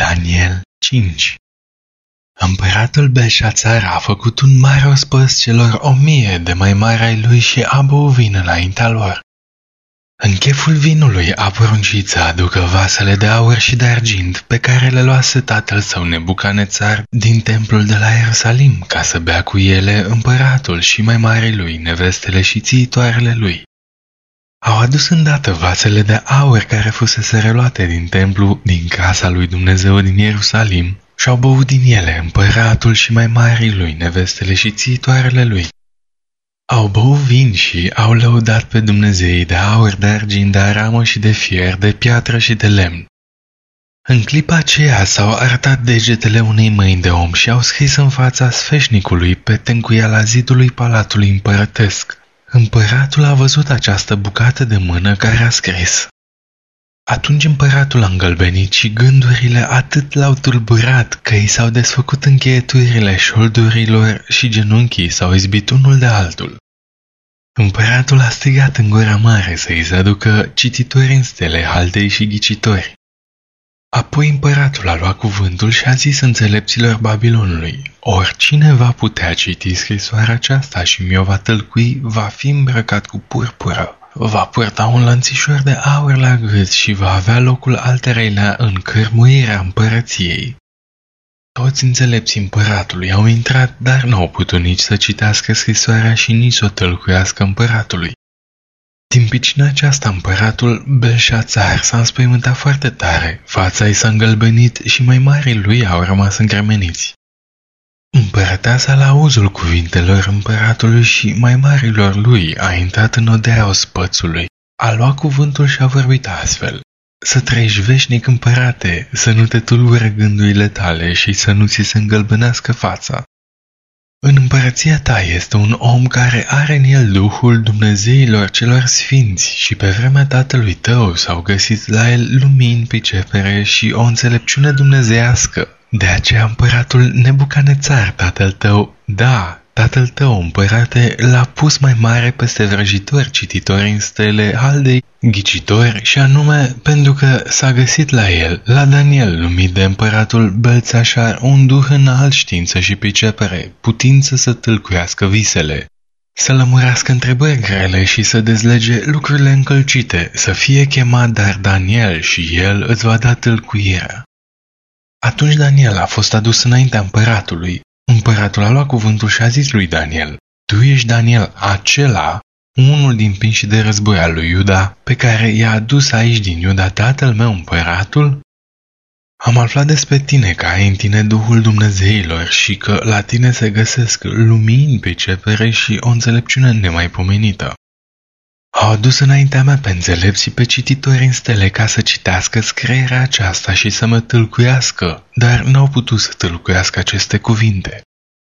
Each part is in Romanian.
Daniel 5. Împăratul Belșațar a făcut un mare ospăț celor 1000 de mai mari ai lui și a băut vin înaintea lor. În cheful vinului a poruncit să aducă vasele de aur și de argint pe care le luase tatăl său Nebucanețar din templul de la Ierusalim, ca să bea cu ele împăratul și mai marii lui, nevestele și țiitoarele lui. Au adus îndată vasele de aur care fusese reluate din templu, din casa lui Dumnezeu din Ierusalim, și-au băut din ele împăratul și mai marii lui, nevestele și țiitoarele lui. Au băut vin și au lăudat pe Dumnezeii de aur, de argint, de aramă și de fier, de piatră și de lemn. În clipa aceea s-au arătat degetele unei mâini de om și au scris în fața sfeșnicului pe tencuiala zidului palatului împărătesc. Împăratul a văzut această bucată de mână care a scris. Atunci împăratul a îngălbenit și gândurile atât l-au tulburat că i s-au desfăcut încheieturile șoldurilor și genunchii s-au izbit unul de altul. Împăratul a strigat în gura mare să-i se aducă cititori în stele, haldei și ghicitori. Apoi împăratul a luat cuvântul și a zis înțelepților Babilonului: oricine va putea citi scrisoarea aceasta și mi-o va tălcui, va fi îmbrăcat cu purpură, va purta un lănțișor de aur la gât și va avea locul al treilea în cărmuirea împărăției. Toți înțelepții împăratului au intrat, dar n-au putut nici să citească scrisoarea și nici să o tălcuiască împăratului. Din pricina aceasta împăratul Belșațar s-a înspăimântat foarte tare, fața i s-a îngălbenit și mai marii lui au rămas îngremeniți. Împărăteasa la auzul cuvintelor împăratului și mai marilor lui a intrat în odea ospățului, a luat cuvântul și a vorbit astfel: să trăiești veșnic, împărate, să nu te tulbure gândurile tale și să nu ți se îngălbenească fața. În împărăția ta este un om care are în el Duhul Dumnezeilor celor sfinți și pe vremea tatălui tău s-au găsit la el lumini, pricepere și o înțelepciune dumnezeiască. De aceea împăratul Nebucanețar, tatăl tău, tatăl tău, împărate, l-a pus mai mare peste vrăjitori, cititori în stele, haldei, ghicitori, și anume pentru că s-a găsit la el, la Daniel, numit de împăratul Belțașar, un duh înalt, știință și pricepere, putință să tâlcuiască visele, să lămurească întrebări grele și să dezlege lucrurile încălcite, să fie chemat dar Daniel și el îți va da tâlcuirea. Atunci Daniel a fost adus înaintea împăratului. Împăratul a luat cuvântul și a zis lui Daniel: tu ești Daniel, acela, unul din prinșii de război al lui Iuda, pe care i-a adus aici din Iuda tatăl meu împăratul? Am aflat despre tine că ai în tine Duhul Dumnezeilor și că la tine se găsesc lumini, pricepere și o înțelepciune nemaipomenită. Au adus înaintea mea pe înțelepți și pe cititori în stele ca să citească scrierea aceasta și să mă tâlcuiască, dar n-au putut să tâlcuiască aceste cuvinte.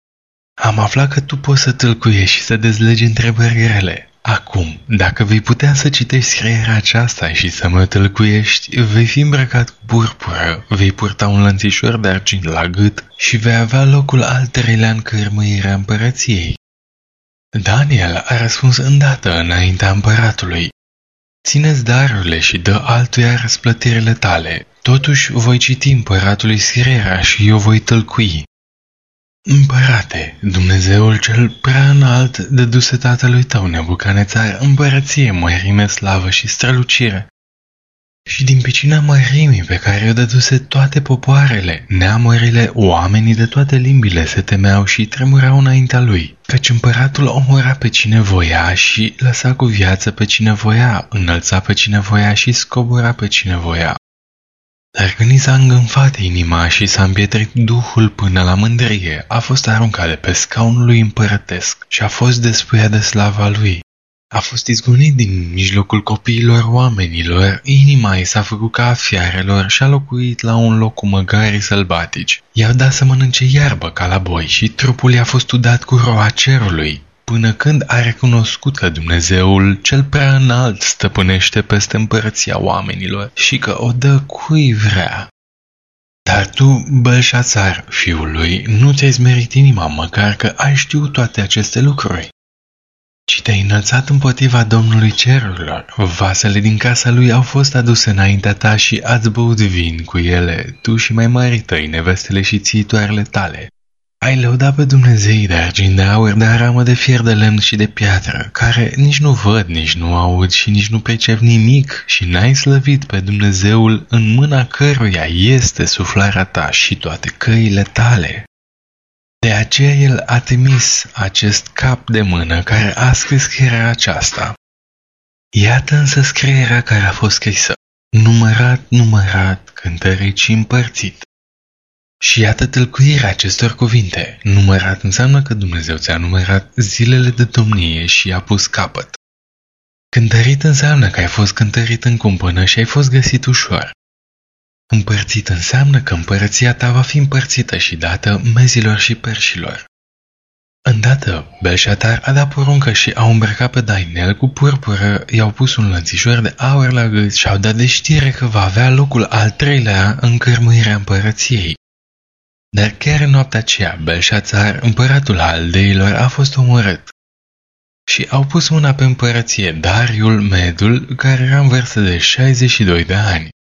Am aflat că tu poți să tâlcuiești și să dezlegi întrebări grele. Acum, dacă vei putea să citești scrierea aceasta și să mă tâlcuiești, vei fi îmbrăcat cu purpură, vei purta un lănțișor de argint la gât și vei avea locul al treilea în cărmâirea împărăției. Daniel a răspuns îndată înaintea împăratului: ține-ți darurile și dă altuia răsplătirile tale, totuși voi citi împăratului scrierea și eu voi tălcui. Împărate, Dumnezeul cel prea înalt dăduse tatălui tău Nebucanețar împărăție, mărime, slavă și strălucire. Și din pricina mărimii pe care o dăduse toate popoarele, neamurile, oamenii de toate limbile se temeau și tremurau înaintea lui, căci împăratul omora pe cine voia și lăsa cu viață pe cine voia, înălța pe cine voia și scobura pe cine voia. Dar când i s-a îngânfat inima și s-a împietrit duhul până la mândrie, a fost aruncat de pe scaunul lui împărătesc și a fost despuiat de slava lui. A fost izgonit din mijlocul copiilor oamenilor, inima i s-a făcut ca a fiarelor și a locuit la un loc cu măgarii sălbatici. I-au dat să mănânce iarbă ca la boi și trupul i-a fost udat cu roa cerului, până când a recunoscut că Dumnezeul cel prea înalt stăpânește peste împărăția oamenilor și că o dă cui vrea. Dar tu, Belșațar, fiul lui, nu ți-ai smerit inima măcar că ai știut toate aceste lucruri. ci te-ai înălțat împotriva Domnului cerurilor. Vasele din casa lui au fost aduse înaintea ta și ați băut vin cu ele, tu și mai marii tăi, nevestele și țiitoarele tale. Ai lăudat pe Dumnezeii de argint, de aur, de aramă, de fier, de lemn și de piatră, care nici nu văd, nici nu aud și nici nu pricep nimic, și n-ai slăvit pe Dumnezeul în mâna căruia este suflarea ta și toate căile tale. De aceea el a trimis acest cap de mână care a scris scrierea aceasta. Iată însă scrierea care a fost scrisă, numărat, cântărit și împărțit. Și iată tâlcuirea acestor cuvinte. Numărat înseamnă că Dumnezeu ți-a numărat zilele de domnie și i-a pus capăt. Cântărit înseamnă că ai fost cântărit în cumpănă și ai fost găsit ușor. Împărțit înseamnă că împărăția ta va fi împărțită și dată mezilor și perșilor. Îndată, Belșațar a dat poruncă și a îmbrăcat pe Daniel cu purpură, i-au pus un lănțișor de aur la gât și au dat de știre că va avea locul al treilea în cărmuirea împărăției. Dar chiar în noaptea aceea, Belșațar, împăratul Haldeilor, a fost omorât. Și au pus mâna pe împărăție Dariul Medul, care era în vârstă de 62 de ani.